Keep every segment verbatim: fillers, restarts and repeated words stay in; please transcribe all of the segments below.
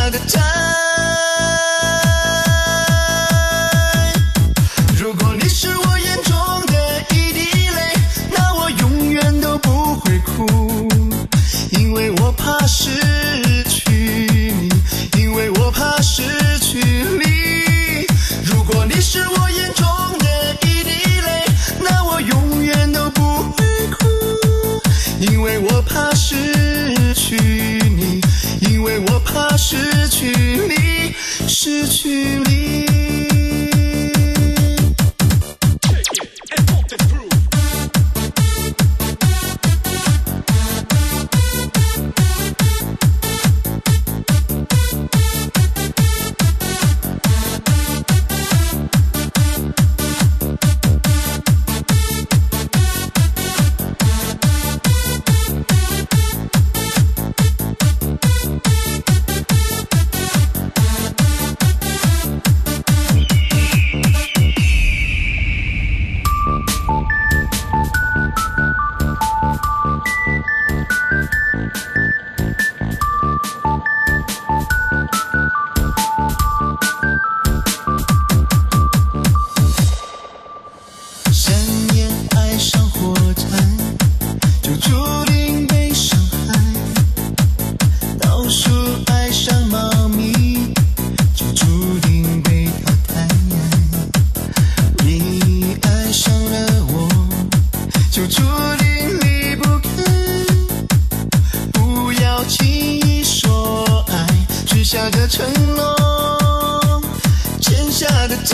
的债。如果你是我眼中的一滴泪，那我永远都不会哭，因为我怕失去你，因为我怕失去你。如果你是我眼中的一滴泪，那我永远都不会哭，因为我怕失去你，因为我怕失去你，失去你。想念爱上火柴，就注定被伤害；老鼠爱上猫咪，就注定被淘汰。你爱上了我，就注定离不开。不要轻易说爱，许下的承诺，欠下的债。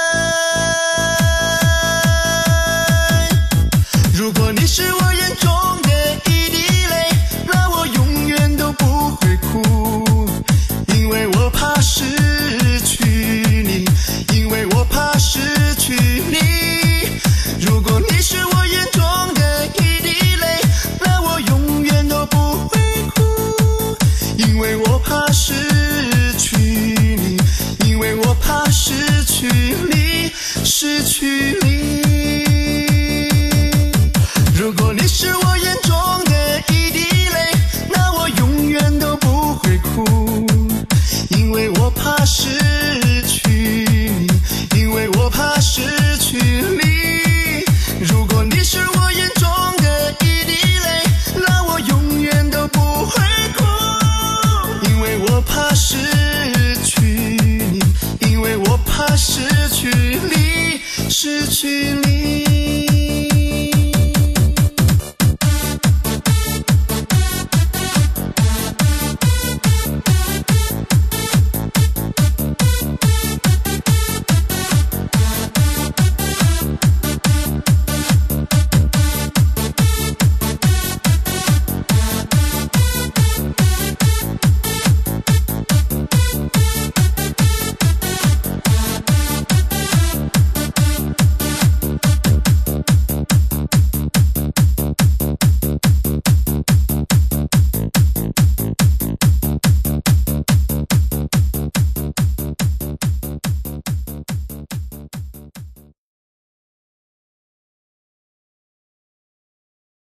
如果你是我眼中的一滴泪，那我永远都不会哭，因为我怕失去你，因为我怕失去你。如果你是我眼中的一滴泪，那我永远都不会哭，因为我怕失去你，因为我怕失去你，失去你。如果你是我眼中的一滴泪，那我永远都不会哭，因为我怕失